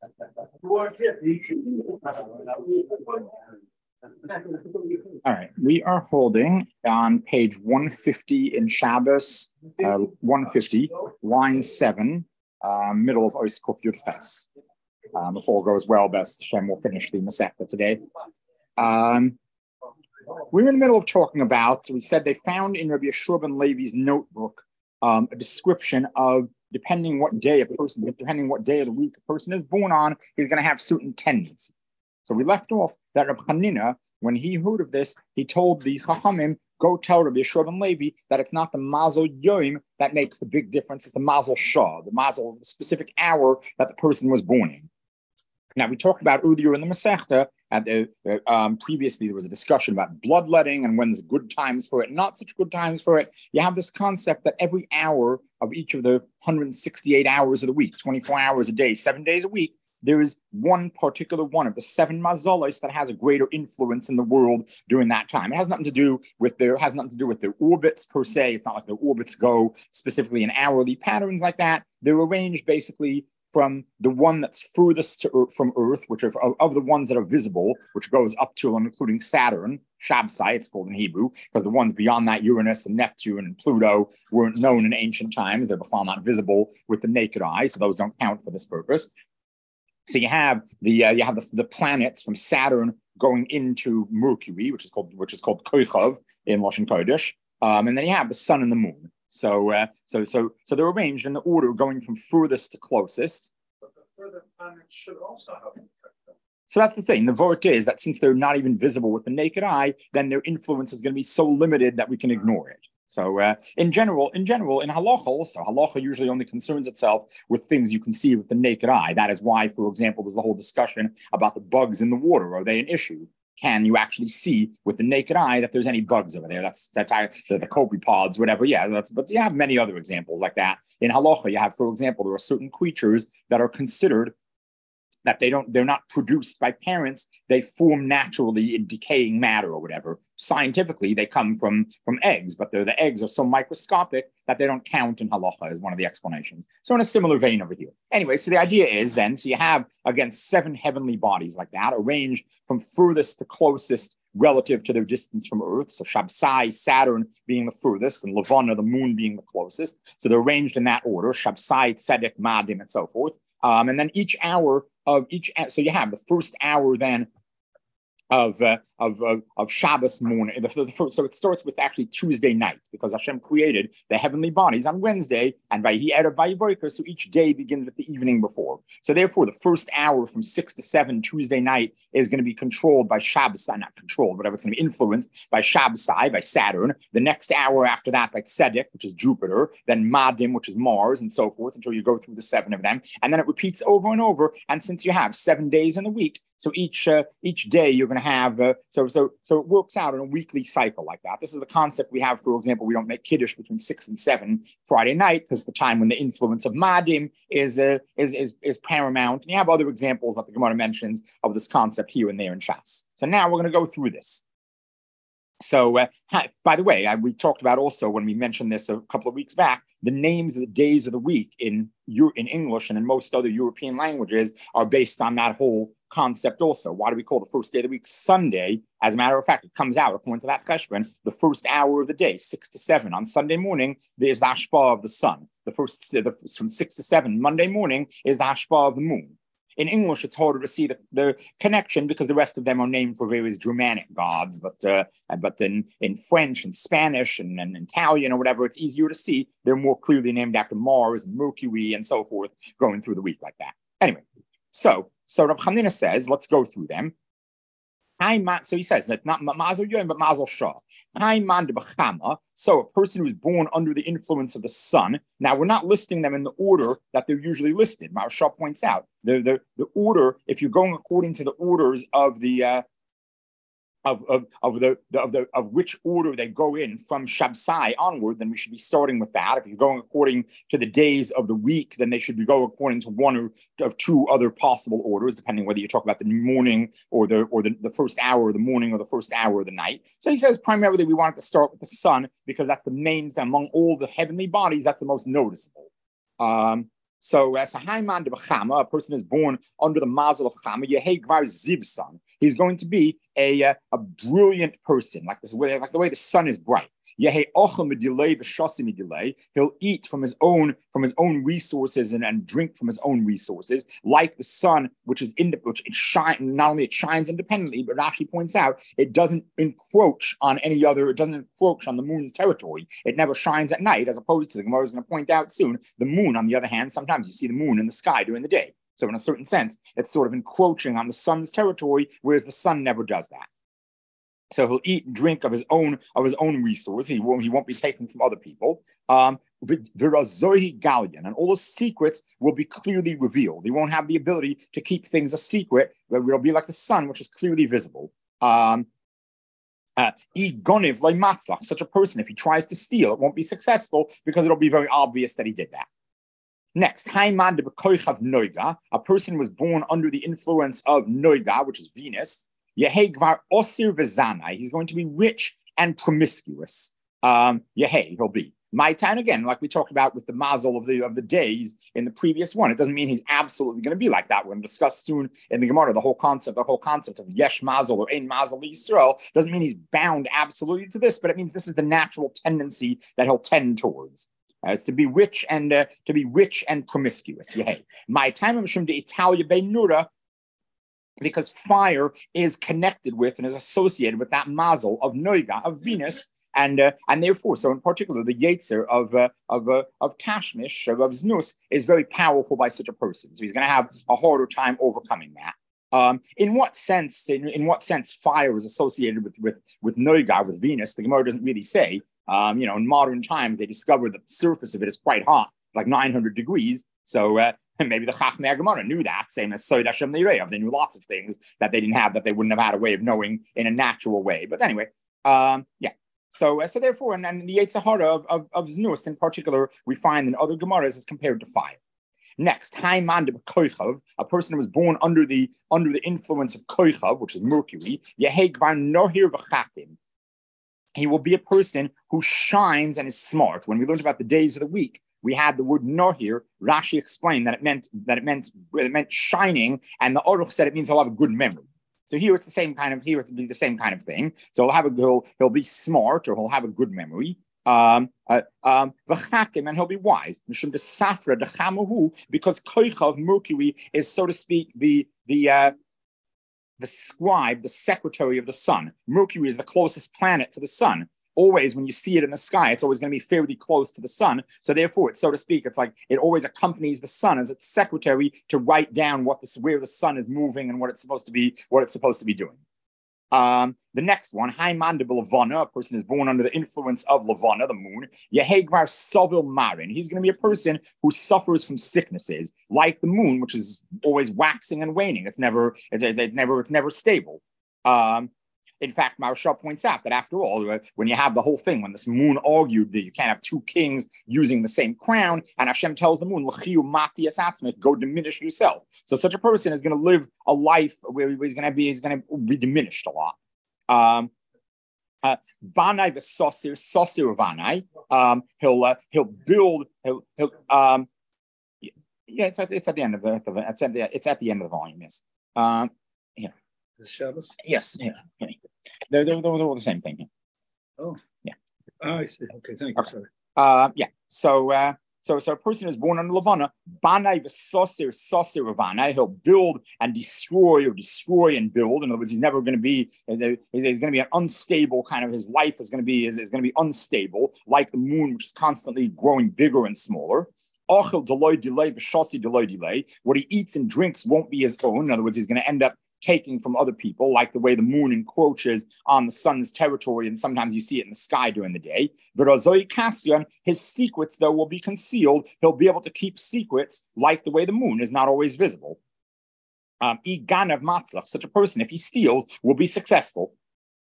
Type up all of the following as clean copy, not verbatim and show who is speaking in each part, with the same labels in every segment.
Speaker 1: All right, we are holding on page 150 in Shabbos, 150, line 7, middle of Ois Kuf Yud Ches. If all goes well, Best Hashem will finish the Masechta today. We're in the middle of talking about, we said they found in Rabbi Yeshua ben Levi's notebook a description of depending what day of the week a person is born on, he's going to have certain tendencies. So we left off that Rabbi Hanina, when he heard of this, he told the Chachamim, go tell Rabbi Yeshua ben Levi that it's not the Mazel Yom that makes the big difference, it's the Mazel Shah, the specific hour that the person was born in. Now, we talked about earlier in the Masechta, previously there was a discussion about bloodletting and when's good times for it, not such good times for it. You have this concept that every hour of each of the 168 hours of the week, 24 hours a day, 7 days a week, there is one particular one of the 7 mazalos that has a greater influence in the world during that time. It has nothing to do with their orbits per se. It's not like their orbits go specifically in hourly patterns like that. They're arranged basically from the one that's furthest from Earth, which are of the ones that are visible, which goes up to and including Saturn, Shabsai, it's called in Hebrew, because the ones beyond that, Uranus and Neptune and Pluto, weren't known in ancient times. They're before not visible with the naked eye, so those don't count for this purpose. So you have the planets from Saturn going into Mercury, which is called Koichav in Lashon Kodesh, and then you have the sun and the moon. So they're arranged in the order going from furthest to closest.
Speaker 2: But the further planets should also have an effect.
Speaker 1: So that's the thing. The vort is that since they're not even visible with the naked eye, then their influence is going to be so limited that we can ignore it. So in general, in halacha also, halacha usually only concerns itself with things you can see with the naked eye. That is why, for example, there's the whole discussion about the bugs in the water. Are they an issue? Can you actually see with the naked eye that there's any bugs over there? That's the copepods, whatever. Yeah, but you have many other examples like that. In halacha, you have, for example, there are certain creatures that are considered that they're not produced by parents, they form naturally in decaying matter or whatever. Scientifically, they come from eggs, but the eggs are so microscopic that they don't count in halacha, is one of the explanations. So in a similar vein over here. Anyway, so the idea is then, so you have, again, 7 heavenly bodies like that, arranged from furthest to closest relative to their distance from Earth. So Shabsai, Saturn being the furthest, and Levana, the moon, being the closest. So they're arranged in that order, Shabsai, Tzedek, Madim, and so forth. And then each hour of each, so you have the first hour then of Shabbos morning. So it starts with actually Tuesday night, because Hashem created the heavenly bodies on Wednesday, and by He Erev Vayivoker, so each day begins with the evening before. So therefore, the first hour from 6 to 7 Tuesday night is going to be controlled by Shabbos, not controlled, whatever, it's going to be influenced by Shabbosai, by Saturn. The next hour after that by Tzedek, which is Jupiter, then Madim, which is Mars, and so forth, until you go through the 7 of them. And then it repeats over and over. And since you have 7 days in the week, so each day you're going to have, so it works out in a weekly cycle like that. This is the concept we have. For example, we don't make Kiddush between 6 and 7 Friday night, because the time when the influence of Madim is paramount. And you have other examples that the Gemara mentions of this concept here and there in Shas. So now we're going to go through this. So, by the way, we talked about also when we mentioned this a couple of weeks back, the names of the days of the week in English and in most other European languages are based on that whole concept also. Why do we call the first day of the week Sunday? As a matter of fact, it comes out, according to that cheshbon, the first hour of the day, 6 to 7. On Sunday morning, there's the hashpah of the sun. From 6 to 7 Monday morning is the hashpah of the moon. In English, it's harder to see the connection because the rest of them are named for various Germanic gods. But in French and Spanish and Italian or whatever, it's easier to see. They're more clearly named after Mars and Mercury and so forth, going through the week like that. Anyway, so Rav Chanina says, let's go through them. So he says that not Mazel Yom, but Mazel Shah. So a person who's born under the influence of the sun. Now we're not listing them in the order that they're usually listed. Maharsha points out the order. If you're going according to the orders of the of which order they go in from Shabsai onward, then we should be starting with that. If you're going according to the days of the week, then they should be going according to one or of 2 other possible orders, depending whether you talk about the morning or the first hour of the morning or the first hour of the night. So he says primarily we wanted to start with the sun because that's the main thing among all the heavenly bodies. That's the most noticeable. So, as a Haiman de Bechama, a person is born under the mazel of Chama, Yehei Gvar Zivsan. He's going to be a brilliant person, like the way the sun is bright. Yehei Ochel Medilei V'Shasi Medilei. He'll eat from his own resources and drink from his own resources, like the sun, which it shines. Not only it shines independently, but Rashi points out it doesn't encroach on any other. It doesn't encroach on the moon's territory. It never shines at night, as opposed to the Gemara is going to point out soon. The moon, on the other hand, sometimes you see the moon in the sky during the day. So in a certain sense, it's sort of encroaching on the sun's territory, whereas the sun never does that. So he'll eat and drink of his own resource. He won't be taken from other people. V'razohi Galion, and all the secrets will be clearly revealed. He won't have the ability to keep things a secret. It'll be like the sun, which is clearly visible. Such a person, if he tries to steal, it won't be successful because it'll be very obvious that he did that. Next, Haiman de Bekoichav Noiga, a person was born under the influence of Noiga, which is Venus. Yehei Gvar Osir Vezanai, he's going to be rich and promiscuous. Yehei, he'll be. My time again, like we talked about with the mazel of the days in the previous one, it doesn't mean he's absolutely going to be like that. We're going to discuss soon in the Gemara the whole concept of yesh mazel or ein mazel Yisrael doesn't mean he's bound absolutely to this, but it means this is the natural tendency that he'll tend towards. It's to be rich and promiscuous. Yehei. My time of Shum de Italia Benura, because fire is connected with and is associated with that mazel of Noiga, of Venus. And therefore, so in particular, the Yetzer of Tashmish, of Znus, is very powerful by such a person. So he's going to have a harder time overcoming that. In what sense fire is associated with Noiga, with Venus? The Gemara doesn't really say. In modern times, they discovered that the surface of it is quite hot, like 900 degrees. So maybe the Chachmei Gemara knew that, same as Soid Hashem Neirev. They knew lots of things that they didn't have, that they wouldn't have had a way of knowing in a natural way. But anyway, So therefore, and the Yetzer Hara of Znus in particular, we find in other Gemaras is compared to fire. Next, Haiman de Koichav, a person who was born under the influence of Koichav, which is Mercury. Yehei Gvar Nohir V'Chatim. He will be a person who shines and is smart. When we learned about the days of the week, we had the word Nohir. Rashi explained that it meant shining, and the Aruch said it means he'll have a good memory. So here it's the same kind of thing. So he'll be smart, or he'll have a good memory. And he'll be wise. Because Koichav, Mercury, is, so to speak, the scribe, the secretary of the sun. Mercury is the closest planet to the sun. Always, when you see it in the sky, it's always going to be fairly close to the sun. So therefore, it's, so to speak, it's like it always accompanies the sun as its secretary to write down where the sun is moving and what it's supposed to be doing. The next one, Haiman de Levana, a person is born under the influence of Levana, the moon. Yehei Gvar Sovil Marin. He's going to be a person who suffers from sicknesses, like the moon, which is always waxing and waning. It's never stable. In fact, Maharsha points out that after all, when you have the whole thing, when this moon argued that you can't have two kings using the same crown, and Hashem tells the moon, go diminish yourself. So such a person is going to live a life where he's going to be diminished a lot. Banai v'sosir, sosir vanai. He'll build. It's at the end of the volume. Yes.
Speaker 2: Shabbos?
Speaker 1: Yes. Yeah. They're all the same thing. Yeah.
Speaker 2: Oh.
Speaker 1: Yeah.
Speaker 2: Oh, I see. Okay, thank you.
Speaker 1: Okay. So a person is born under Levana, Banai v'sosir v'vanai. He'll build and destroy, or destroy and build. In other words, he's never going to be. He's going to be an unstable kind of. His life is going to be unstable, like the moon, which is constantly growing bigger and smaller. What he eats and drinks won't be his own. In other words, he's going to end up taking from other people, like the way the moon encroaches on the sun's territory, and sometimes you see it in the sky during the day. V'razoi Kasyan, his secrets, though, will be concealed. He'll be able to keep secrets, like the way the moon is not always visible. Iganav Matzlach, such a person, if he steals, will be successful.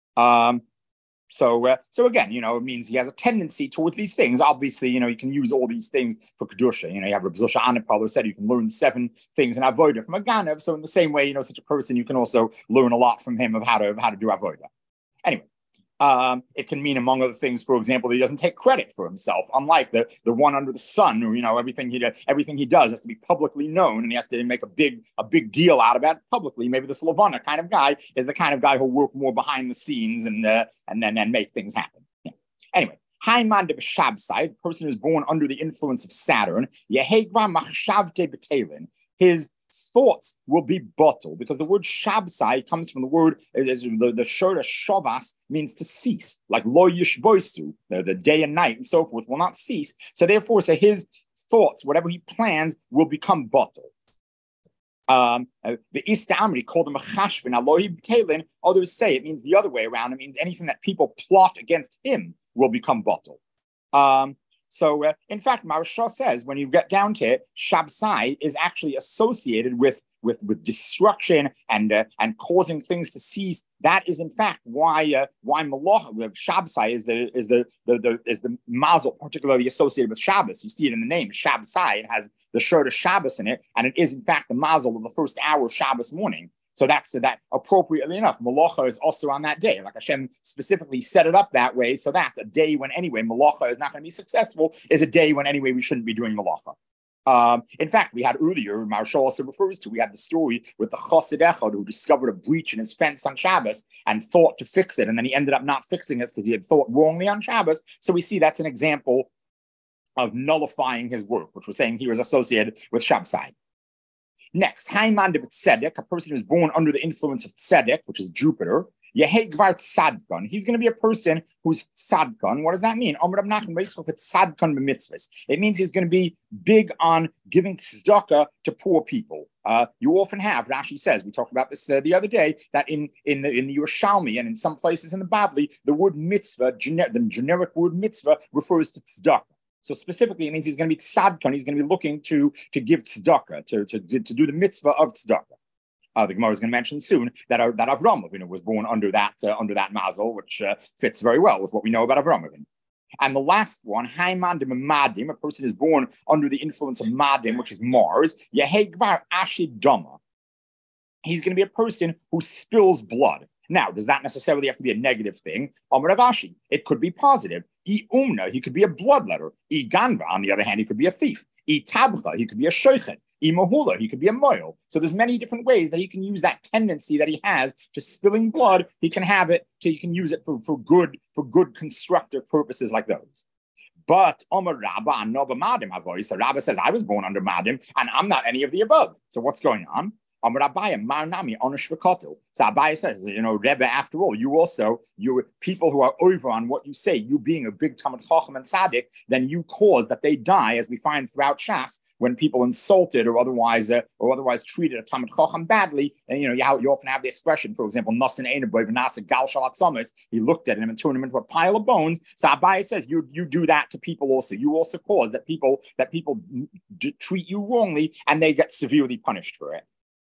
Speaker 1: So again, it means he has a tendency towards these things. Obviously, you can use all these things for Kedusha. You have Reb Zosha Anipal who said you can learn 7 things in Avodah from a Ganav. So in the same way, such a person, you can also learn a lot from him of how to do Avodah. Anyway, It can mean, among other things, for example, that he doesn't take credit for himself, unlike the one under the sun, who everything he does has to be publicly known, and he has to make a big deal out of it publicly. Maybe the Slavana kind of guy is the kind of guy who'll work more behind the scenes and then make things happen. Yeah. Anyway. Haiman de Shabsai, the person who's born under the influence of Saturn, his thoughts will be bottled, because the word Shabsai comes from the word, the Shorta Shavas means to cease, like Lo Yishboisu, the day and night and so forth will not cease. So therefore, his thoughts, whatever he plans, will become bottled. The Istamri called him a chashvin, alohi b'telin. Others say it means the other way around. It means anything that people plot against him will become bottled. In fact, Maharsha says when you get down to it, Shabsai is actually associated with destruction and causing things to cease. That is in fact why Malach Shabsai is the mazel particularly associated with Shabbos. You see it in the name Shabsai. It has the shirt of Shabbos in it, and it is in fact the mazel of the first hour of Shabbos morning. So that appropriately enough, Malacha is also on that day. Like Hashem specifically set it up that way, so that a day when anyway Malacha is not going to be successful is a day when anyway we shouldn't be doing Malacha. In fact, we had earlier, Maharsha also refers to, we had the story with the Chassid Echad who discovered a breach in his fence on Shabbos and thought to fix it, and then he ended up not fixing it because he had thought wrongly on Shabbos. So we see that's an example of nullifying his work, which we're saying here is associated with Shabsai. Next, Haiman de Tzedek, a person who's born under the influence of Tzedek, which is Jupiter. Yehei Gvar Tzadkan. He's going to be a person who's Tzadkan. What does that mean? It means he's going to be big on giving tzedakah to poor people. You often have, Rashi says, we talked about this the other day, that in the Yerushalmi and in some places in the Bavli, the word mitzvah, the generic word mitzvah, refers to tzedakah. So specifically, it means he's going to be tzadkan. He's going to be looking to give tzedakah, to do the mitzvah of tzedakah. The Gemara is going to mention soon that Avram Avinu was born under that mazel, which fits very well with what we know about Avram Avinu. And the last one, Haiman de Madim, a person is born under the influence of Madim, which is Mars. Yehei Gvar Ashid Dama. He's going to be a person who spills blood. Now, does that necessarily have to be a negative thing? Amar Ravashi, it could be positive. I umna, he could be a bloodletter. I ganva, on the other hand, he could be a thief. I tabcha, he could be a shoichet. I mahula, he could be a moil. So there's many different ways that he can use that tendency that he has to spilling blood. He can have it, he can use it for good constructive purposes like those. But Amar Rabba Nova Madim Avoy, so Rabba says, I was born under Madim, and I'm not any of the above. So what's going on? Amar Abaya Marnami Onush V'Kotel. So Abaya says, Rebbe, after all, you people who are over on what you say, you being a big Talmid Chacham and Tzaddik, then you cause that they die, as we find throughout Shas, when people insulted or otherwise treated a Talmid Chacham badly. And you often have the expression, for example, Nasan Einaboy V'Nasa Gal Shalat Samas. He looked at him and turned him into a pile of bones. So Abaya says, you do that to people also. You also cause that people treat you wrongly, and they get severely punished for it.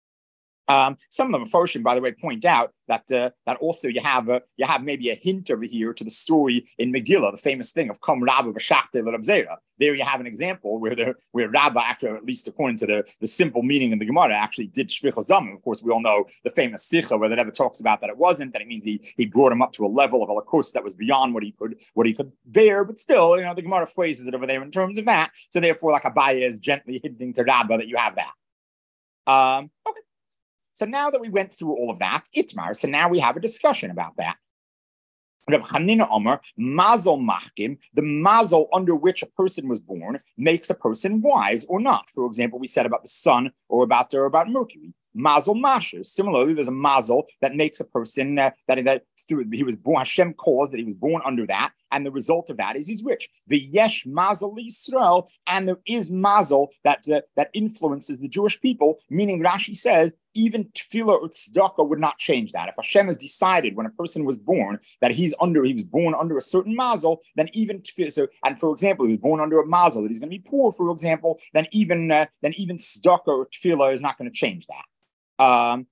Speaker 1: Some of the Mephoshim, by the way, point out that also you have maybe a hint over here to the story in Megillah, the famous thing of Kom Rabba B'Shachte L'Rabzera. There you have an example where Rabba, actually, at least according to the simple meaning in the Gemara, actually did Shvichas Dam. Of course, we all know the famous Sicha where the Rebbe talks about that it wasn't, that it means he brought him up to a level of Holocaust that was beyond what he could bear. But still, the Gemara phrases it over there in terms of that. So therefore, like Abaya is gently hinting to Rabba that you have that. Okay. So now that we went through all of that, Itmar, so now we have a discussion about that. Reb Chanina Omer, mazel machkim, the mazel under which a person was born makes a person wise or not. For example, we said about the sun or about Mercury. Mazel masher. Similarly, there's a mazel that makes a person he was born. Hashem caused that he was born under that, and the result of that is he's rich. The yesh mazel Yisrael, and there is mazel that influences the Jewish people. Meaning, Rashi says even tefillah or tzedakah would not change that. If Hashem has decided when a person was born that he was born under a certain mazel, then even tefillah. So, and for example, he was born under a mazel that he's going to be poor, for example, then even tzedakah or tefillah is not going to change that. On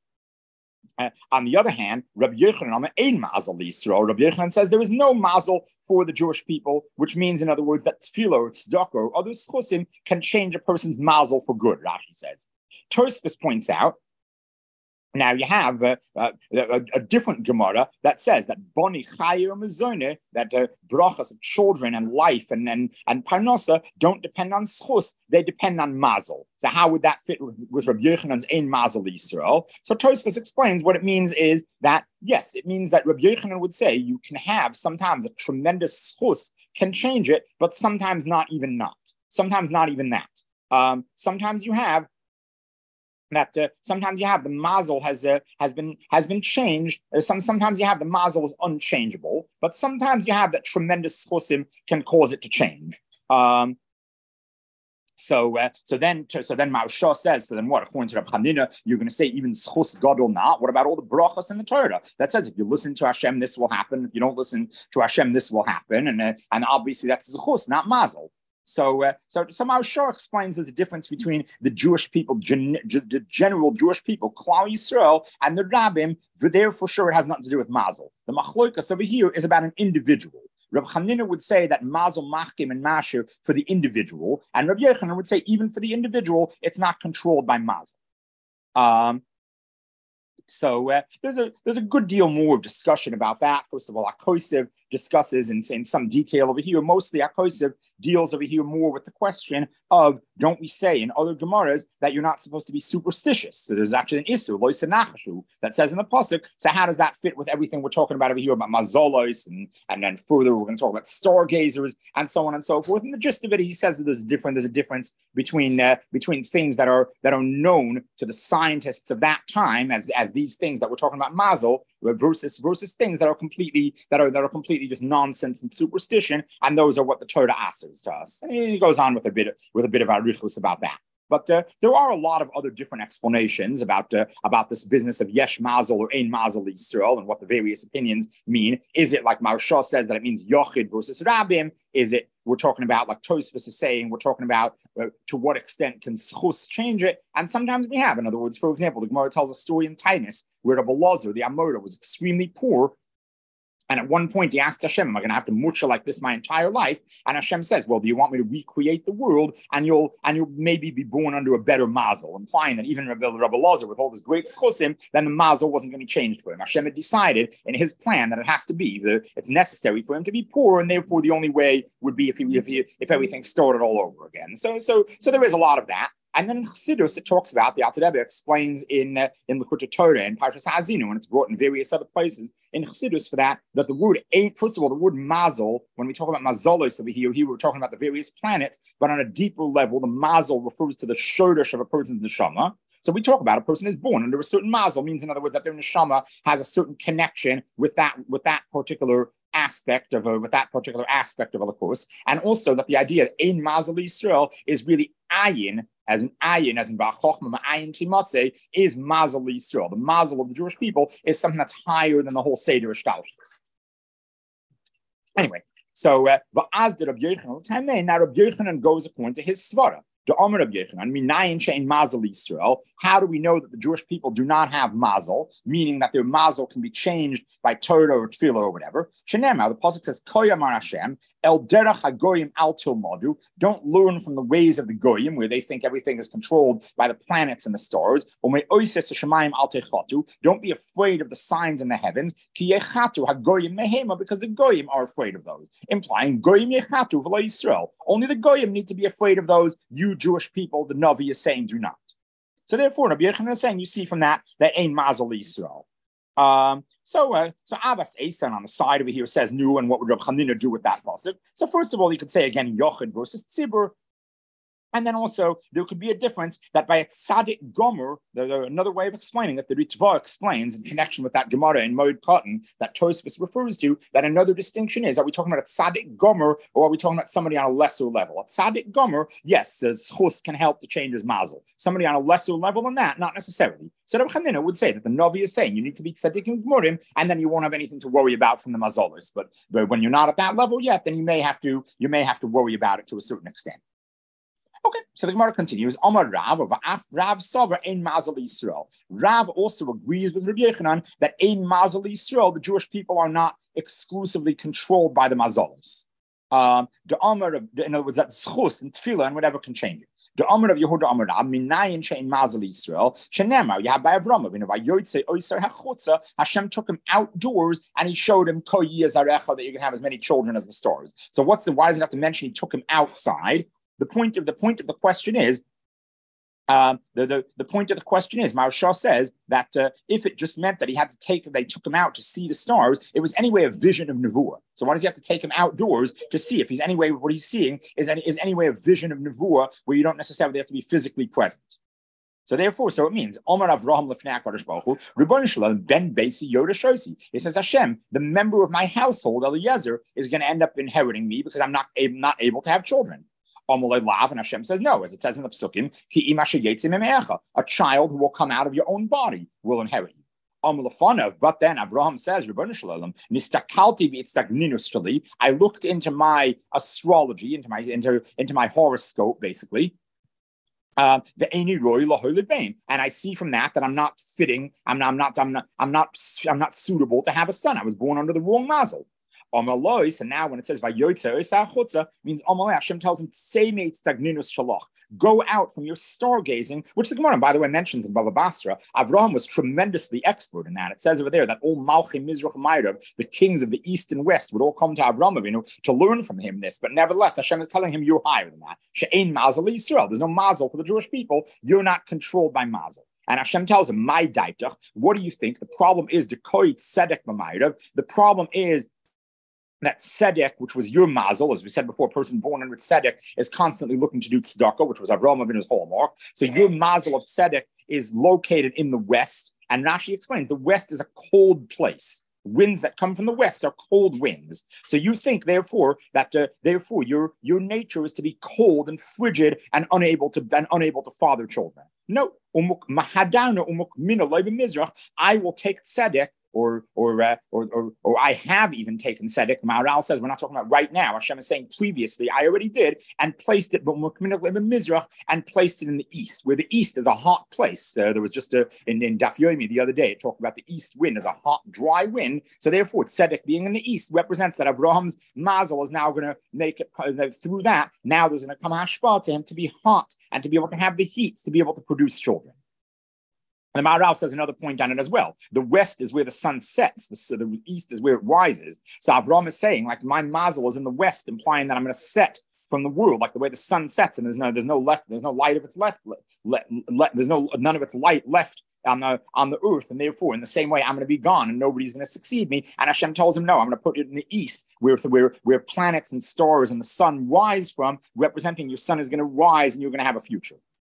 Speaker 1: the other hand, Rabbi Yochanan ein mazel Yisrael. Rabbi Yochanan says there is no mazel for the Jewish people, which means, in other words, that tefillah or tzedakah or other schusim can change a person's mazel for good. Rashi says. Tosfos points out Now you have a different Gemara that says that boni chayer mezone, that brachas of children and life and parnasa don't depend on schus; they depend on mazel. So how would that fit with Rabbi Yochanan's ein mazel Yisrael? So Tosfos explains what it means is that yes, it means that Rabbi Yochanan would say you can have sometimes a tremendous schus can change it, but sometimes not even that. Sometimes you have that sometimes you have the mazel has been changed. Sometimes you have the mazel is unchangeable, but sometimes you have that tremendous chosim can cause it to change. So then Maharsha says, so then what? According to Reb Chanina, you're going to say even schus gadol not. What about all the brachas in the Torah that says if you listen to Hashem, this will happen. If you don't listen to Hashem, this will happen. And obviously that's schus, not mazel. So Maharsha explains there's a difference between the Jewish people, the general Jewish people, Klal Yisrael, and the Rabbim. There for sure it has nothing to do with mazel. The machlokas over here is about an individual. Reb Chanina would say that mazel machkim and masher for the individual, and Reb Yochanan would say even for the individual, it's not controlled by mazel. So there's a good deal more of discussion about that. First of all, Akosiv discusses in some detail over here. Mostly Akosiv deals over here more with the question of, don't we say in other Gemaras that you're not supposed to be superstitious? So there's actually an Isur, Lois Nachashu, that says in the Pasuk. So how does that fit with everything we're talking about over here about Mazolos, and then further we're going to talk about stargazers and so on and so forth. And the gist of it, he says that there's a difference between things that are known to the scientists of that time as these things that we're talking about mazel versus things that are completely just nonsense and superstition, and those are what the Torah answers to us. And he goes on with a bit of arichus about that. But there are a lot of other different explanations about this business of yesh mazel or ein mazel Yisrael and what the various opinions mean. Is it like Maharsha says that it means yochid versus rabbim? Is it we're talking about like Tosfos is saying we're talking about to what extent can schus change it? And sometimes we have. In other words, for example, the Gemara tells a story in Tainus where Rabbi Lazar, the Amora, was extremely poor. And at one point he asked Hashem, am I going to have to mutcha like this my entire life? And Hashem says, well, do you want me to recreate the world and you'll maybe be born under a better mazel, implying that even Rabbi Lazar, with all this great schusim, then the mazel wasn't going to be changed for him. Hashem had decided in his plan that it has to be, it's necessary for him to be poor, and therefore the only way would be if everything started all over again. So there is a lot of that. And then in Chassidus, it talks about, the Alter Rebbe explains in Likutei Torah and Parshas Ha'azinu, and it's brought in various other places in Chassidus for that the word ain't, first of all, the word mazel, when we talk about mazolos over here, we're talking about the various planets, but on a deeper level, the mazel refers to the shodash of a person's neshama. So we talk about a person is born under a certain mazel, means in other words that their neshama has a certain connection with that particular aspect of the course, and also that the idea of ein mazel Yisrael is really ayin, as in ba'chochma ayin timatze, is mazel Yisrael. The mazel of the Jewish people is something that's higher than the whole seder ishtalshus. Anyway, so va'az de Rabbi Yochanan, now Rabbi Yochanan goes according to his svara. The Omer of Yochanan, minayin she'ein mazel Yisrael. How do we know that the Jewish people do not have mazel, meaning that their mazel can be changed by Torah or Tefillah or whatever? Shenema, the pasuk says, Koyamar Hashem, El derech hagoyim al tilmadu. Don't learn from the ways of the goyim, where they think everything is controlled by the planets and the stars. Don't be afraid of the signs in the heavens. Because the goyim are afraid of those, implying goyim yechatu v'lo Yisrael. Only the goyim need to be afraid of those. You Jewish people, the Navi is saying, do not. So therefore, Rabbi Yochanan is saying, you see from that ain't mazel Yisrael. So Abbas Eisan on the side over here says, "Nu," and what would Rabbi Chanina do with that pasuk? So first of all, you could say again, Yochid versus Tzibur. And then also, there could be a difference that by a tzaddik gomer, another way of explaining it, the Ritva explains in connection with that Gemara in Moed Cotton that Tosfos refers to, that another distinction is, are we talking about a tzaddik gomer, or are we talking about somebody on a lesser level? A tzaddik gomer, yes, the schus can help to change his mazel. Somebody on a lesser level than that, not necessarily. So Rabbi Chanina would say that the Navi is saying you need to be tzaddikim gemurim, and then you won't have anything to worry about from the mazolos. But when you're not at that level yet, then you may have to worry about it to a certain extent. Okay, so the Gemara continues. Amar Rav, of Rav Savar ein mazel Yisrael. Rav also agrees with Rabbi Yochanan that ein mazel Yisrael, the Jewish people are not exclusively controlled by the mazolos. The Amar, in other words, that schus and tefillah and whatever can change it. The Amr of Yehuda Amr Rab, Minayin Shein Mazel Yisrael, Shenemar, Yabai Avram, Vayotze Oyser HaChutza, Hashem took him outdoors and he showed him Koyi Azarecha, that you can have as many children as the stars. So why does it have to mention he took him outside? The point of the question is, the point of the question is, Maharsha says that if it just meant that they took him out to see the stars, it was anyway a vision of Nevuah. So why does he have to take him outdoors to see if he's anyway what he's seeing is anyway a vision of Nevuah where you don't necessarily have to be physically present? So therefore, it means Omar Avraham Lefnei HaKadosh Baruch Hu, Ribono Shel Olam Ben Beisi Yoda Shosi. It says Hashem, the member of my household, Eliezer, is going to end up inheriting me because I'm not able to have children. And Hashem says no, as it says in the Psukim, a child who will come out of your own body will inherit you. But then Avraham says, I looked into my astrology, into my horoscope, basically. And I see from that I'm not fitting. I'm not suitable to have a son. I was born under the wrong mazel. And now when it says Vayotze means Hashem tells him, go out from your stargazing, which the Gemara, by the way, mentions in Baba Basra. Avraham was tremendously expert in that. It says over there that all Malchi Mizrach Ma'arav, the kings of the east and west, would all come to Avraham Avinu to learn from him this. But nevertheless, Hashem is telling him, you're higher than that. She'ein mazel Yisrael. There's no mazel for the Jewish people. You're not controlled by mazel. And Hashem tells him, my daitach, what do you think? The problem is the koit tzedek b'ma'arav. The problem is that tzedek, which was your mazel, as we said before, a person born under tzedek is constantly looking to do tzedakah, which was Avraham Avinu's hallmark. So your mazel of tzedek is located in the west. And Rashi explains the west is a cold place. Winds that come from the west are cold winds. So you think, therefore, that your nature is to be cold and frigid and unable to father children. No, I will take tzedek. Or I have even taken tzedek. Maharal says we're not talking about right now. Hashem is saying previously I already did and placed it, but and placed it in the east, where the east is a hot place. There was just in Daf Yomi the other day it talked about the east wind as a hot, dry wind. So therefore, tzedek being in the east represents that Abraham's mazel is now going to make it through that. Now there's going to come hashpah to him to be hot and to be able to have the heat to be able to produce children. And the Maharal says another point on it as well. The west is where the sun sets. The east is where it rises. So Avraham is saying, like, my mazel is in the west, implying that I'm going to set from the world, like the way the sun sets, and there's no light of its left. There's none of its light left on the earth, and therefore, in the same way, I'm going to be gone, and nobody's going to succeed me. And Hashem tells him, no, I'm going to put it in the east, where planets and stars and the sun rise from, representing your sun is going to rise, and you're going to have a future.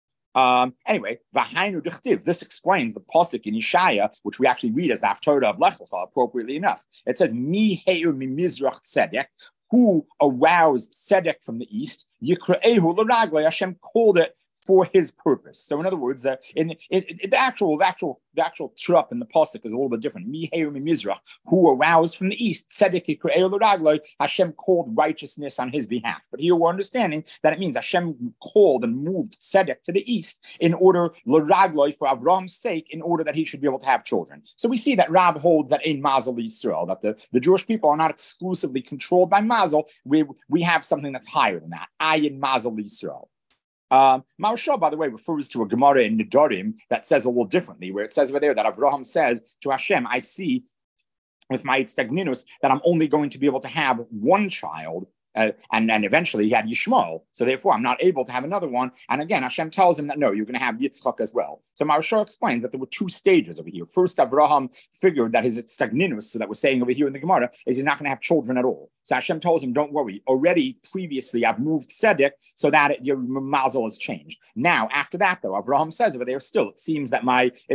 Speaker 1: Anyway, this explains the pasuk in Yeshaya, which we actually read as the Haftarah of Lech Lecha, appropriately enough. It says, Mi heir mi mizrach tzedek, who aroused tzedek from the east, Yikra'ehu l'raglei, Hashem called it for his purpose. So in other words, the actual trup in the pasuk is a little bit different. Mi heir mi mizrach, who aroused from the east, tzedek yikra'ehu l'raglei, Hashem called righteousness on his behalf. But here we're understanding that it means Hashem called and moved tzedek to the east in order l'raglei, for Avraham's sake, in order that he should be able to have children. So we see that Rab holds that in mazel Yisrael, that the Jewish people are not exclusively controlled by mazel. We have something that's higher than that. Ayin mazel Yisrael. Maharsha, by the way, refers to a Gemara in Nedarim that says a little differently, where it says over there that Avraham says to Hashem, I see with my Itztagninus that I'm only going to be able to have one child, and eventually he had Yishmael. So therefore, I'm not able to have another one. And again, Hashem tells him that, no, you're going to have Yitzchak as well. So Maharsha explains that there were two stages over here. First, Avraham figured that his Itztagninus, so that we're saying over here in the Gemara, is he's not going to have children at all. So Hashem tells him, don't worry. Already, previously, I've moved Tzedek so that your mazel has changed. Now, after that, though, Avraham says over there, still, it seems that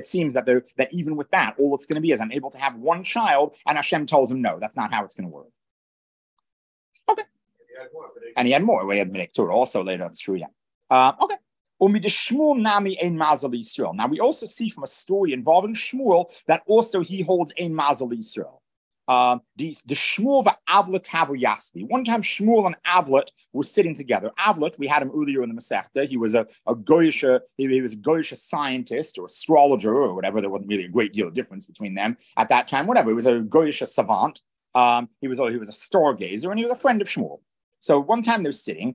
Speaker 1: even with that, all it's going to be is I'm able to have one child, and Hashem tells him, no, that's not how it's going to work. Okay. And he had more. We had Torah also later. That's true. Yeah. Okay. Now we also see from a story involving Shmuel that also he holds ein mazel Yisrael. The Shmuel v'Avlet havu yasvi. One time Shmuel and Avlet were sitting together. Avlet, we had him earlier in the Masechta. He was a goyish scientist or astrologer or whatever. There wasn't really a great deal of difference between them at that time. Whatever. He was a goyish savant. He was a stargazer, and he was a friend of Shmuel. So one time they're sitting.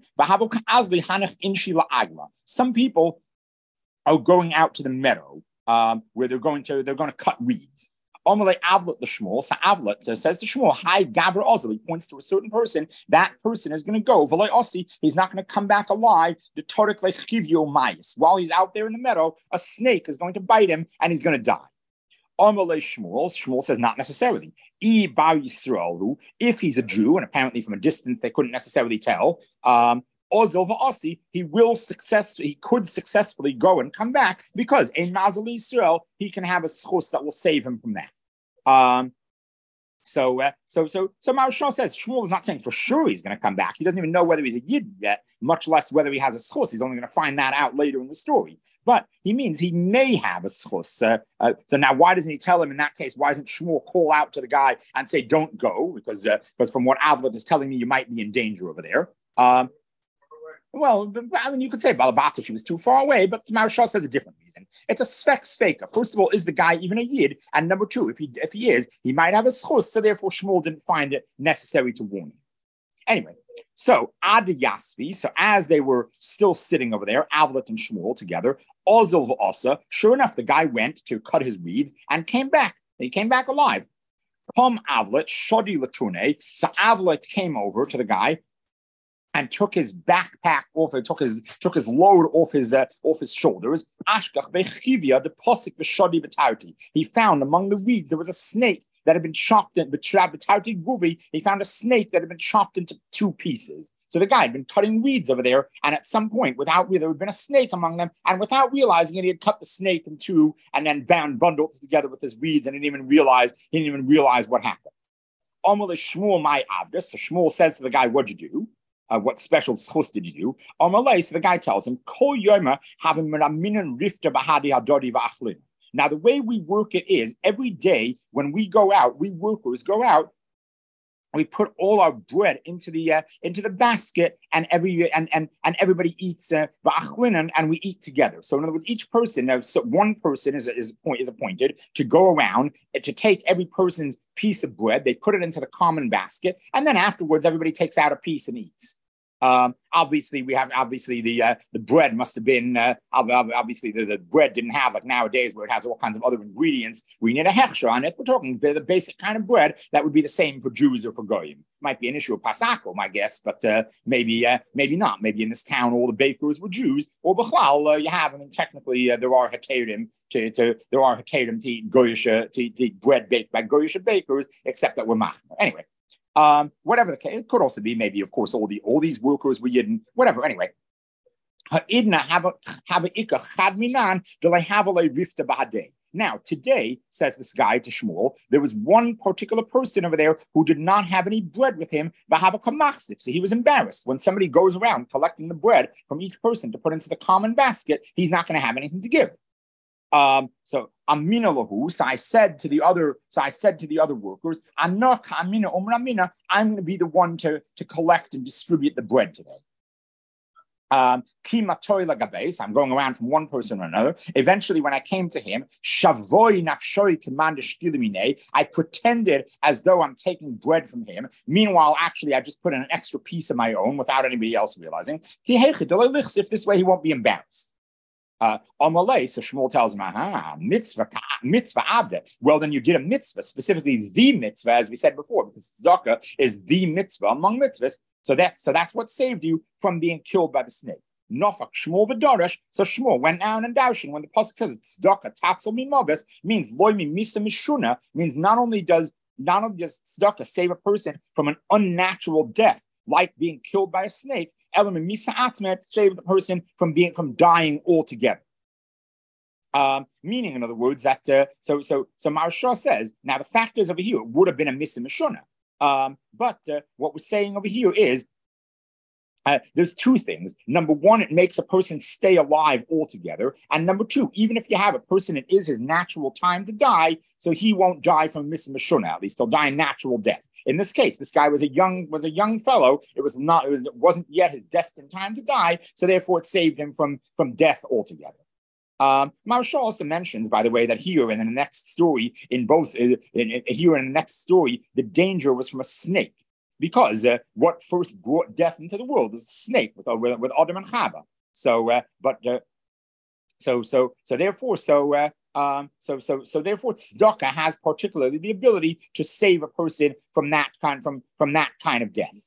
Speaker 1: Some people are going out to the meadow where they're going to cut reeds. Amalei Avlet the Shmuel. So Avlet says to Shmuel, "Hi, Gavra Ozel." He points to a certain person. That person is going to go. V'lei Osi. He's not going to come back alive. The Torek lechivyo mayis. While he's out there in the meadow, a snake is going to bite him, and he's going to die. Amalei Shmuel. Shmuel says not necessarily. I bar Yisrael. If he's a Jew, and apparently from a distance they couldn't necessarily tell. Ozel v'asi, he could successfully go and come back because in Mazal Yisrael he can have a schus that will save him from that. So Maharsha says Shmuel is not saying for sure he's going to come back. He doesn't even know whether he's a yid yet, much less whether he has a schus. He's only going to find that out later in the story. But he means he may have a schus. So now, why doesn't he tell him in that case? Why doesn't Shmuel call out to the guy and say, "Don't go," because from what Avlet is telling me, you might be in danger over there. Well, I mean, you could say Balabatish was too far away, but Maharsha says a different reason. It's a sveka. First of all, is the guy even a yid? And number two, if he is, he might have a schus, so therefore Shmuel didn't find it necessary to warn him. Anyway, so Ad Yasvi, so as they were still sitting over there, Avlet and Shmuel together, Ozel v'Osa, sure enough, the guy went to cut his reeds and came back. He came back alive. Pom Avlet, Shodi Latune, so Avlet came over to the guy and took his backpack off, took his load off his shoulders. Ashkach bechivia the posik v'shodi b'tarti. He found among the weeds there was a snake that had been chopped in b'tarti guvi. He found a snake that had been chopped into two pieces. So the guy had been cutting weeds over there, and at some point, there had been a snake among them, and without realizing it, he had cut the snake in two and then bundled it together with his weeds, and he didn't even realize what happened. Amalei Shmuel my avdus. So Shmuel says to the guy, "What'd you do? What special schus did you do?" Amalei, so the guy tells him, "Kol yoma having meramin rifta bahadi hadori v'achlin." Now the way we work it is every day when we go out, we workers go out. We put all our bread into the basket, and everybody eats ba'achlin, and we eat together. So in other words, each person, one person is appointed to go around to take every person's piece of bread. They put it into the common basket, and then afterwards, everybody takes out a piece and eats. Obviously, the bread must have been obviously the bread didn't have like nowadays where it has all kinds of other ingredients. We need a hechsher on it. We're talking the basic kind of bread that would be the same for Jews or for goyim. Might be an issue of pasako, my guess, but maybe not. Maybe in this town all the bakers were Jews, or b'chlal you have them, and technically there are heterim to eat goyish to eat bread baked by goyish bakers, except that we're machmer. Anyway. Whatever the case, it could also be maybe, of course, all these workers were Yidden, whatever. Anyway, now today, says this guy to Shmuel, there was one particular person over there who did not have any bread with him. So he was embarrassed when somebody goes around collecting the bread from each person to put into the common basket. He's not going to have anything to give. So Amina lahu. So I said to the other workers, I'm going to be the one to collect and distribute the bread today. I'm going around from one person to another. Eventually, when I came to him, I pretended as though I'm taking bread from him. Meanwhile, actually, I just put in an extra piece of my own without anybody else realizing. If this way, he won't be embarrassed. So Shmuel tells him, mitzvah abda. Well, then you did a mitzvah, specifically the mitzvah, as we said before, because tzedakah is the mitzvah among mitzvahs. So that's what saved you from being killed by the snake. Nofak Shmuel v'darash. So Shmuel went down and dashing. When the pasuk says tzedakah tatzel mimobes, means loy mimisa mishuna, means not only does tzedakah save a person from an unnatural death, like being killed by a snake, element misa atmet, save the person from dying altogether. Meaning, in other words, that so Maharsha says, now the fact is over here it would have been a misa mishuna. But what we're saying over here is there's two things. Number one, it makes a person stay alive altogether. And number two, even if you have a person, it is his natural time to die, so he won't die from misa mishuna. At least he'll die a natural death. In this case, this guy was a young fellow. It wasn't yet his destined time to die, so therefore it saved him from death altogether. Maharsha also mentions, by the way, that here in the next story, the danger was from a snake. because what first brought death into the world is the snake with Adam and Chava. So therefore tzedakah has particularly the ability to save a person from that kind of death.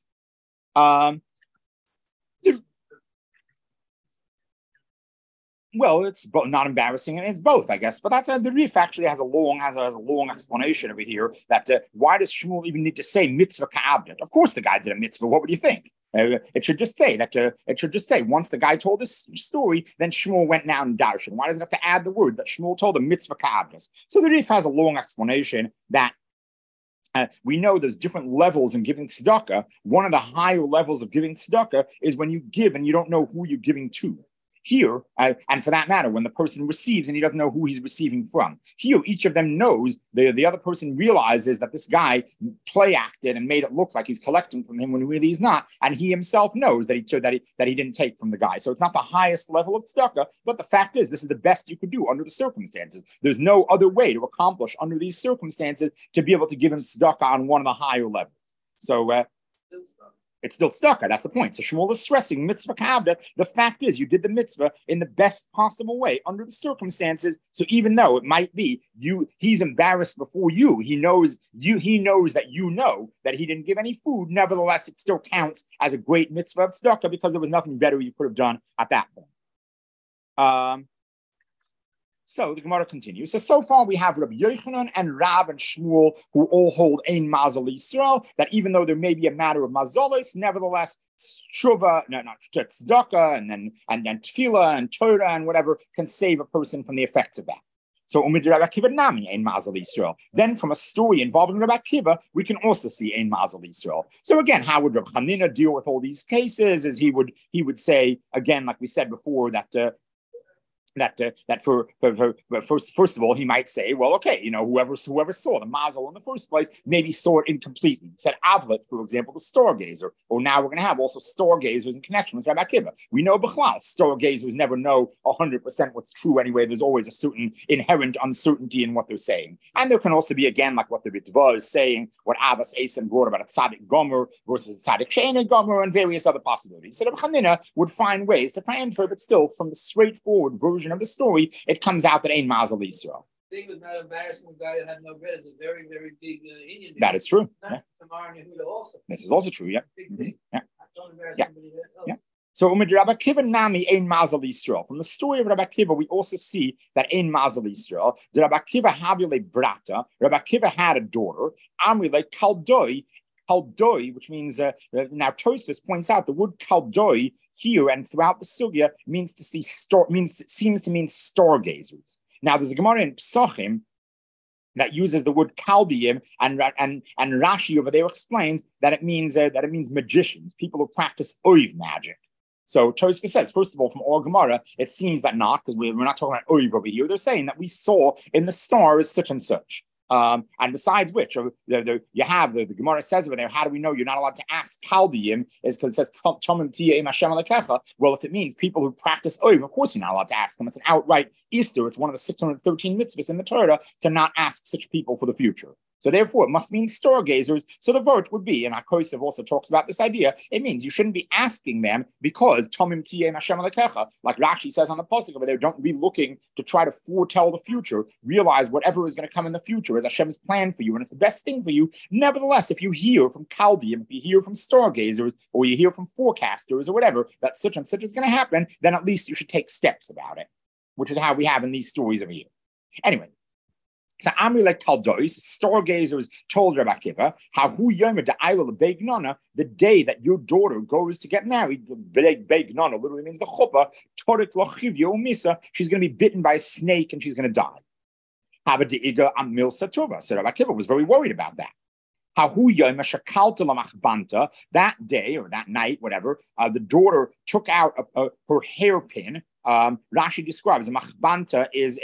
Speaker 1: Well, it's not embarrassing, and it's both, I guess. But that's the Rif actually has a long explanation over here that why does Shmuel even need to say mitzvah ka'abdet? Of course, the guy did a mitzvah. What would you think? It should just say that. It should just say once the guy told this story, then Shmuel went down and darshan. Why does it have to add the word that Shmuel told him mitzvah ka'abdet? So the Rif has a long explanation that. We know there's different levels in giving tzedakah. One of the higher levels of giving tzedakah is when you give and you don't know who you're giving to. Here, and for that matter, when the person receives and he doesn't know who he's receiving from. Here, each of them knows, the other person realizes that this guy play acted and made it look like he's collecting from him when really he's not. And he himself knows that he didn't take from the guy. So it's not the highest level of tzedakah, but the fact is, this is the best you could do under the circumstances. There's no other way to accomplish under these circumstances to be able to give him tzedakah on one of the higher levels. So, it's still tzedakah. That's the point. So Shmuel is stressing mitzvah ka'abdet. The fact is, you did the mitzvah in the best possible way under the circumstances. So even though it might be he's embarrassed before you, he knows that you know that he didn't give any food. Nevertheless, it still counts as a great mitzvah of tzedakah because there was nothing better you could have done at that point. So the Gemara continues. So far we have Rabbi Yochanan and Rav and Shmuel who all hold Ein Mazal Yisrael, that even though there may be a matter of mazolis, nevertheless tzedakah and tefillah and Torah and whatever can save a person from the effects of that. So Umid Rabbi Akiva Nami Ein Mazal Yisrael. Then from a story involving Rabbi Akiva, we can also see Ein Mazal Yisrael. So again, how would Rabbi Chanina deal with all these cases? Is he would say again, like we said before, that first of all, he might say, well, okay, whoever saw the mazel in the first place maybe saw it incompletely. He said Avlet, for example, the stargazer. Or now we're going to have also stargazers in connection with Rabbi Akiva. We know Bechlal, stargazers never know 100% what's true anyway. There's always a certain inherent uncertainty in what they're saying. And there can also be, again, like what the Ritva is saying, what Abbas Eisen brought about a tzaddik gomer versus a tzaddik she'enei gomer, and various other possibilities. So Rabbi Chanina would find ways to transfer, but still, from the straightforward version of the story, it comes out that Ein Mazal Yisrael.
Speaker 3: The thing with not embarrassing a guy that had no bread is a very, very big Indian.
Speaker 1: That is true. Yeah.
Speaker 3: Also.
Speaker 1: This is also true. Yeah.
Speaker 3: Big
Speaker 1: yeah.
Speaker 3: Don't embarrass
Speaker 1: yeah.
Speaker 3: somebody else.
Speaker 1: Yeah. So Umid Rabbi Akiva Nami Ein Mazal Yisrael. From the story of Rabbi Akiva, we also see that Ein Mazal Yisrael. The Rabbi Akiva Havile Brata. Rabbi Akiva had a daughter. Amrile Kaldoi. Kaldoi, which means now Tosfos points out the word Kaldoi here and throughout the sugya seems to mean stargazers. Now there's a Gemara in Psachim that uses the word Chaldeim, and Rashi over there explains that it means magicians, people who practice oiv magic. So Tosfos says, first of all, from all Gemara, it seems that not, because we're not talking about oiv over here. They're saying that we saw in the stars such and such. And besides which, you have the Gemara says over there, how do we know you're not allowed to ask Chaldeim? Is because it says, well, if it means people who practice oiv, of course you're not allowed to ask them. It's an outright Easter. It's one of the 613 mitzvahs in the Torah to not ask such people for the future. So therefore, it must mean stargazers. So the vert would be, and Akosov also talks about this idea, it means you shouldn't be asking them because Tomim Tiyeh Hashem Alekecha, like Rashi says on the pasuk over there, don't be looking to try to foretell the future. Realize whatever is going to come in the future is Hashem's plan for you, and it's the best thing for you. Nevertheless, if you hear from Chaldeum, if you hear from stargazers, or you hear from forecasters or whatever, that such and such is going to happen, then at least you should take steps about it, which is how we have in these stories over here. Anyway. So Amrilek Kaldois, stargazers told Rabbi Akiva, the day that your daughter goes to get married, Beig Nana literally means the chuppah, she's going to be bitten by a snake and she's going to die. So Rabbi Akiva was very worried about that. That day or that night, whatever, the daughter took out her hairpin. Rashi describes a machbanta is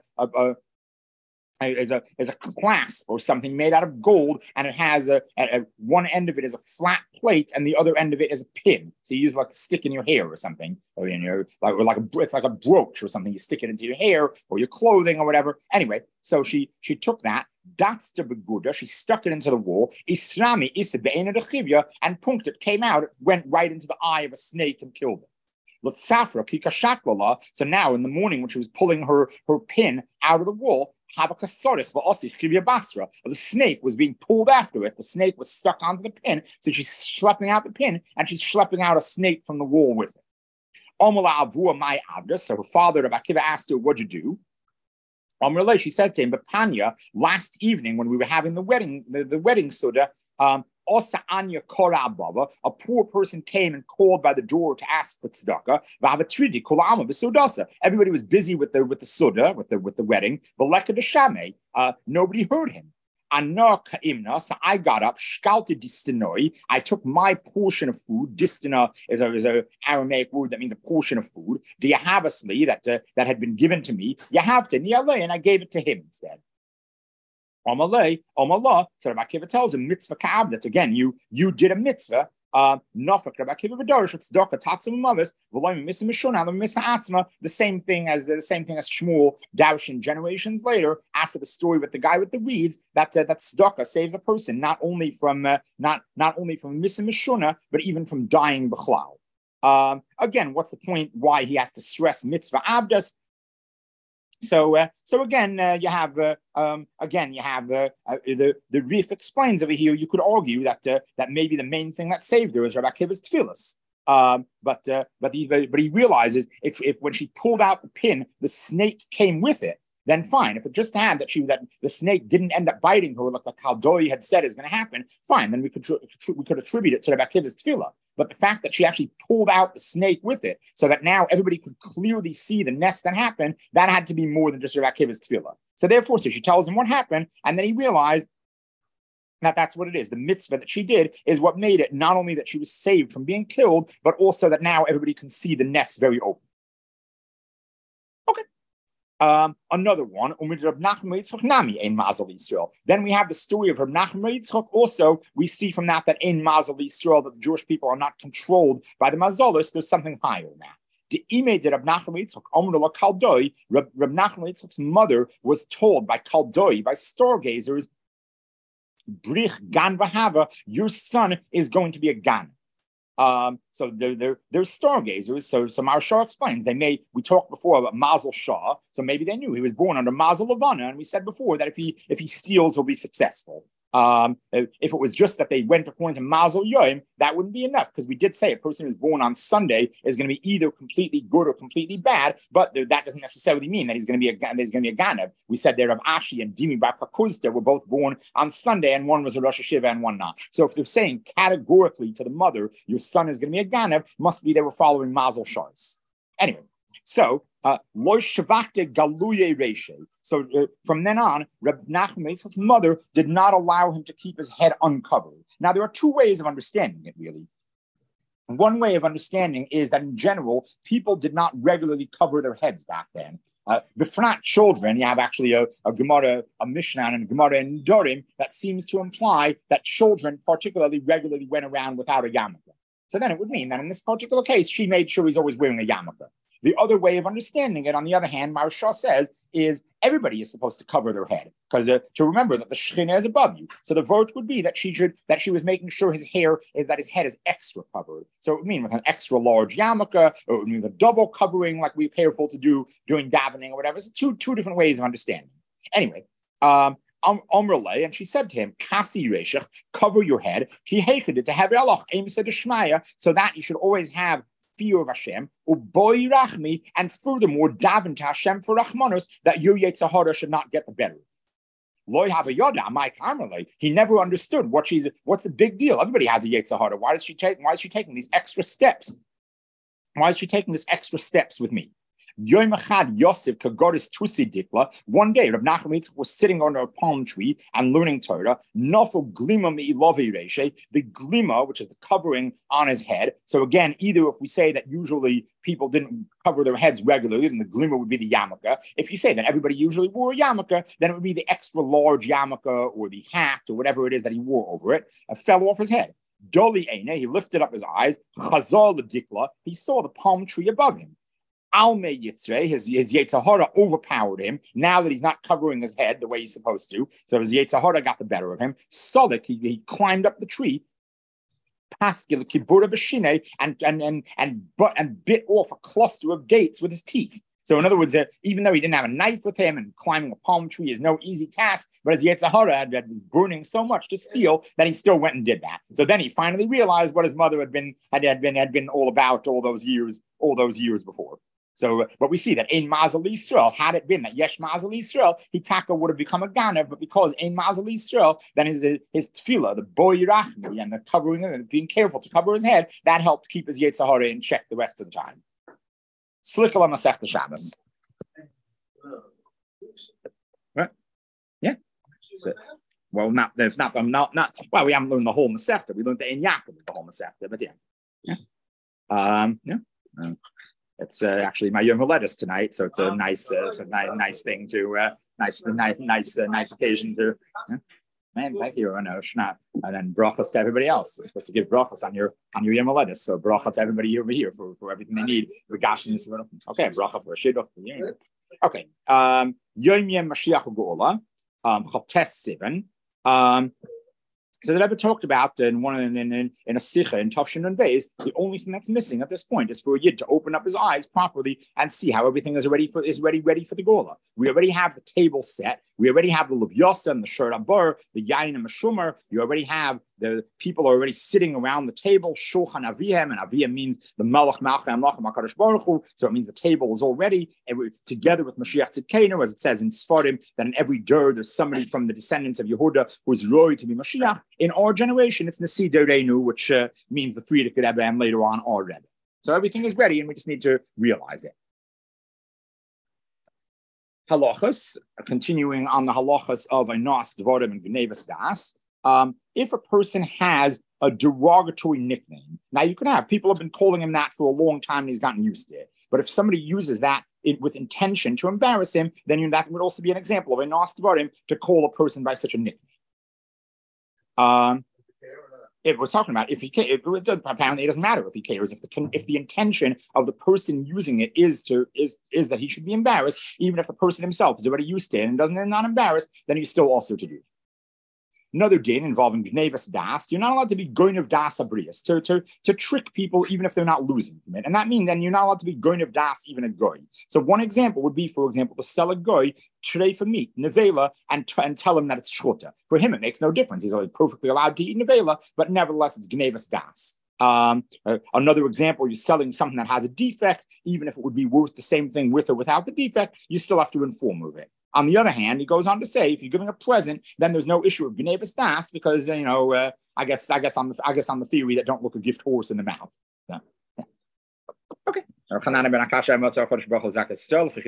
Speaker 1: a clasp or something made out of gold, and it has one end of it is a flat plate, and the other end of it is a pin. So you use like a stick in your hair or something, or it's like a brooch or something. You stick it into your hair or your clothing or whatever. Anyway, so she took that That's the beguda. She stuck it into the wall. Isrami isa be'ena dechivya, and punked came out. It went right into the eye of a snake and killed it. L'tzafra kika shaklala. So now in the morning when she was pulling her pin out of the wall, the snake was being pulled after it. The snake was stuck onto the pin, so she's schlepping out the pin, and she's schlepping out a snake from the wall with it. So her father, Rabbi Akiva, asked her, "What'd you do?" She says to him, "But Panya, last evening when we were having the wedding suda, Osa Anya Kora Baba, a poor person came and called by the door to ask for tzedakah. Everybody was busy with the suda, with the wedding. Nobody heard him. So I got up, shkalti distinoi. I took my portion of food. Distina is a Aramaic word that means a portion of food. Diyahavasli, that had been given to me. Yahavta niyalei, and I gave it to him instead. Omallah. So Rabbi Akiva tells him mitzvah ka'ab, that again you did a mitzvah. The same thing as Shmuel Darshan generations later, after the story with the guy with the reeds, that tzedakah saves a person not only from misa mishuna, but even from dying b'chlal. Again, what's the point? Why he has to stress mitzvah abdas? So again, you have the Rif explains over here. You could argue that maybe the main thing that saved her is Rabbi Akiva's tefillas. But he realizes if when she pulled out the pin, the snake came with it, then fine. If it just had that the snake didn't end up biting her, like the Kaldoi had said is going to happen, fine. Then we could attribute it to Rabbi Akiva's tefillah. But the fact that she actually pulled out the snake with it, so that now everybody could clearly see the nest that happened, that had to be more than just Rabbi Akiva's tefillah. So therefore, she tells him what happened, and then he realized that that's what it is. The mitzvah that she did is what made it not only that she was saved from being killed, but also that now everybody can see the nest very open. Okay. Another one, then we have the story of Reb Nachman Yitzchak. Also, we see from that in Mazal Yisrael that the Jewish people are not controlled by the Mazalis. There's something higher than that. The image of Reb Nachman Yitzchak, Reb Nachman Yitzchak's mother was told by Kaldoi, by stargazers, Brich Gan Vahava, your son is going to be a Gan. So they're stargazers. So Maharshal explains we talked before about Mazel Shah, so maybe they knew he was born under Mazel Levana, and we said before that if he steals, he'll be successful. If it was just that they went according to Mazel Yom, that wouldn't be enough, because we did say a person who's born on Sunday is going to be either completely good or completely bad, but that doesn't necessarily mean that he's going to be a Ganav. We said there of Ashi and Dimi Bar Kakuzta were both born on Sunday, and one was a Rosh Hashiva and one not. So if they're saying categorically to the mother, your son is going to be a Ganav, must be they were following Mazel Shars. Anyway, so so from then on, Reb Nachman Yitzchak's mother did not allow him to keep his head uncovered. Now, there are two ways of understanding it, really. One way of understanding is that in general, people did not regularly cover their heads back then. Befrat children, you have actually a Gemara, a Mishnah, and a Gemara in Dorim that seems to imply that children particularly regularly went around without a yarmulke. So then it would mean that in this particular case, she made sure he's always wearing a yarmulke. The other way of understanding it, on the other hand, Maharshal says, is everybody is supposed to cover their head, because to remember that the Shekhinah is above you. So the vote would be that she was making sure his head is extra covered. So it would mean with an extra large yarmulke, or it would mean a double covering, like we're careful to do during davening or whatever. It's two different ways of understanding. Anyway, Omrele, and she said to him, Kasi Reshach, cover your head, so that you should always have fear of Hashem, and furthermore, daven to Hashem for Rachmanos, that your Yetzirah should not get the better. He never understood what's the big deal. Everybody has a Yetzirah. Why is she taking these extra steps? Why is she taking these extra steps with me? One day, Reb Nachman Yitzchak was sitting under a palm tree and learning Torah. The glima, which is the covering on his head. So again, either if we say that usually people didn't cover their heads regularly, then the glima would be the yarmulke. If you say that everybody usually wore a yarmulke, then it would be the extra large yarmulke or the hat or whatever it is that he wore over it. It fell off his head. Doli Eine, he lifted up his eyes. Chazal the dikla, he saw the palm tree above him. Alme Yitzre, his Yetzer Hara overpowered him. Now that he's not covering his head the way he's supposed to, so his Yetzer Hara got the better of him. Sodik, he climbed up the tree. Paskil kibura b'shine and bit off a cluster of dates with his teeth. So in other words, even though he didn't have a knife with him and climbing a palm tree is no easy task, but his Yetzer Hara had burning so much to steal that he still went and did that. So then he finally realized what his mother had been all about all those years before. So, but we see that Ein Mazel Yisrael, had it been that Yesh Mazel Yisrael, Hitaka would have become a Ganav, but because Ein Mazel Yisrael, then his tefillah, the Bo Yirachmi, and the covering and being careful to cover his head, that helped keep his Yetzer Hara in check the rest of the time. Slikala Masechta Shabbos. Right? Yeah. So, well, we haven't learned the whole Masechta. We learned the Ein Yaakov, the whole Masechta, but yeah. It's actually my Yom Haledes tonight, so it's a nice thing to nice occasion to. Man, thank you, Shna, and then brachas to everybody else. We're supposed to give brachas on your Yom Haledes, so bracha to everybody over here for everything they need. Okay, bracha for shidduch. Okay, Yom Yom Mashiach Geula, Chavtes Sivan. So the Rebbe talked about in a sicha in Tafshin and Beis, the only thing that's missing at this point is for a yid to open up his eyes properly and see how everything is ready for the Gola. We already have the table set. We already have the Levyasa and the Shur Abur, the Yain and the Shumer. You already have the people are already sitting around the table. Shulchan Avihem, and Avihem means the Malach Malcha and Lachem HaKadosh Baruch Hu. So it means the table is already together with Mashiach Tzidkenu, as it says in Sfarim, that in every dur there's somebody from the descendants of Yehuda who is roy to be Mashiach. In our generation, it's Nasi Dereinu, which means the Frierdiker Rebbe, and later on our Rebbe. So everything is ready, and we just need to realize it. Halachas, continuing on the halachas of Einos Dvarim and Gnevas Das. If a person has a derogatory nickname, now you can have people have been calling him that for a long time and he's gotten used to it. But if somebody uses that with intention to embarrass him, then that would also be an example of Einos Dvarim to call a person by such a nickname. It was talking about if he cares, apparently it doesn't matter if he cares. If the intention of the person using it is that he should be embarrassed, even if the person himself is already used to it and not embarrassed, then he's still also to do it. Another din involving Gnevas Das, you're not allowed to be Goynev Das Abrius, to trick people even if they're not losing from it. And that means then you're not allowed to be Goynev Das even a Goy. So one example would be, for example, to sell a Goy treif meat, nevela, and tell him that it's shchota. For him, it makes no difference. He's perfectly allowed to eat nevela, but nevertheless, it's Gnevas Das. Another example, you're selling something that has a defect, even if it would be worth the same thing with or without the defect, you still have to inform of it. On the other hand, he goes on to say, if you're giving a present, then there's no issue of Gnevas Das because I guess on the theory that don't look a gift horse in the mouth. So, yeah. Okay.